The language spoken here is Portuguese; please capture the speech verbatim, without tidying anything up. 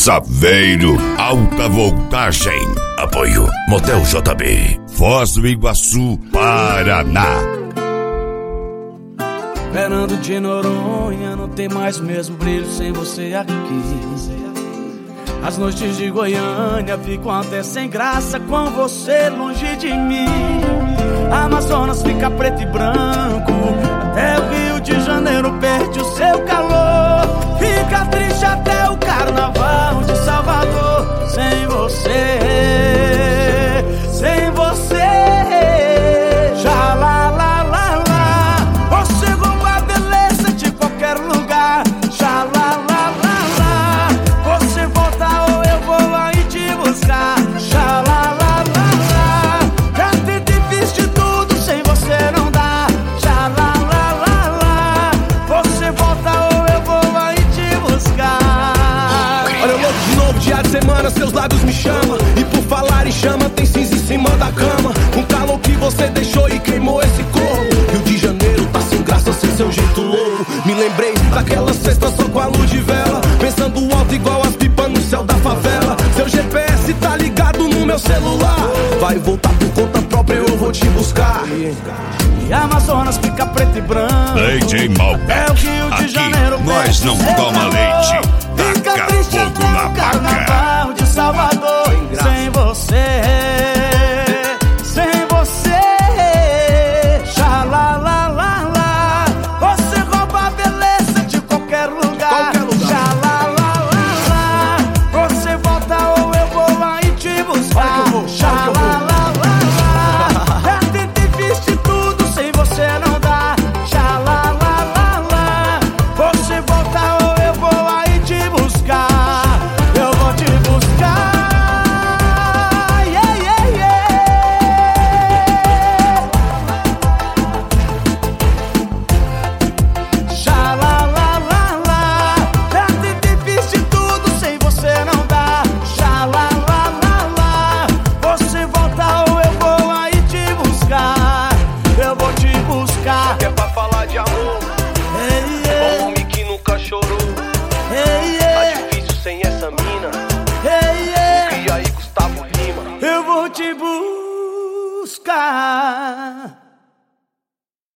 Saveiro, alta voltagem. Apoio Motel J B, Foz do Iguaçu, Paraná. Fernando de Noronha não tem mais o mesmo brilho sem você aqui. As noites de Goiânia ficam até sem graça com você longe de mim. A Amazonas fica preto e branco, até o Rio de Janeiro perde o seu calor. Fica triste até o Carnaval de Salvador sem você, sem você. Já lá, lá, lá, lá, você rouba a beleza de qualquer lugar. Já lá, lá, lá, lá, você volta ou eu vou aí te buscar. Já lá, lá, lá, lá, já tentei, fiz de tudo, sem você não dá. Já lá, lá, lá, lá, você volta ou eu vou aí te buscar. Olha eu louco de novo, dia de semana, seus lábios me chamam. E por falar em chama, tem cinza em cima da cama. Um calor que você deixou e queimou esse corpo. Rio de Janeiro tá sem graça, sem seu jeito louco. Me lembrei daquela sexta só com a luz de vela, pensando alto igual as pipas no céu da favela. Seu G P S tá ligado no meu celular. Vai voltar por conta própria, eu vou te buscar. E a Amazonas fica preto e branco, D J Malbec, é o Rio de aqui Janeiro nós não toma leite, taca fogo na vaca. Carnaval de Salvador sem você, sem você. Já lá, lá, lá, lá, você rouba a beleza de qualquer lugar. Já lá, lá, lá, lá, você volta ou eu vou aí te buscar. Já lá, lá, lá, lá, já tentei, fiz de tudo, sem você não dá. Já lá, lá, lá, lá, você volta ou eu vou aí te buscar. Eu vou te buscar. Yeah, yeah, yeah. Já lá, lá, lá, lá, já tentei, fiz de tudo, sem você não dá. Já lá, lá, lá, lá, você volta ou eu vou aí te buscar. Eu vou te buscar. Que é pra falar de amor, Hey, yeah. um homem que nunca chorou. Hey, Tá yeah. difícil sem essa mina. Hey, yeah. E aí, Gustavo Lima? Eu vou te buscar.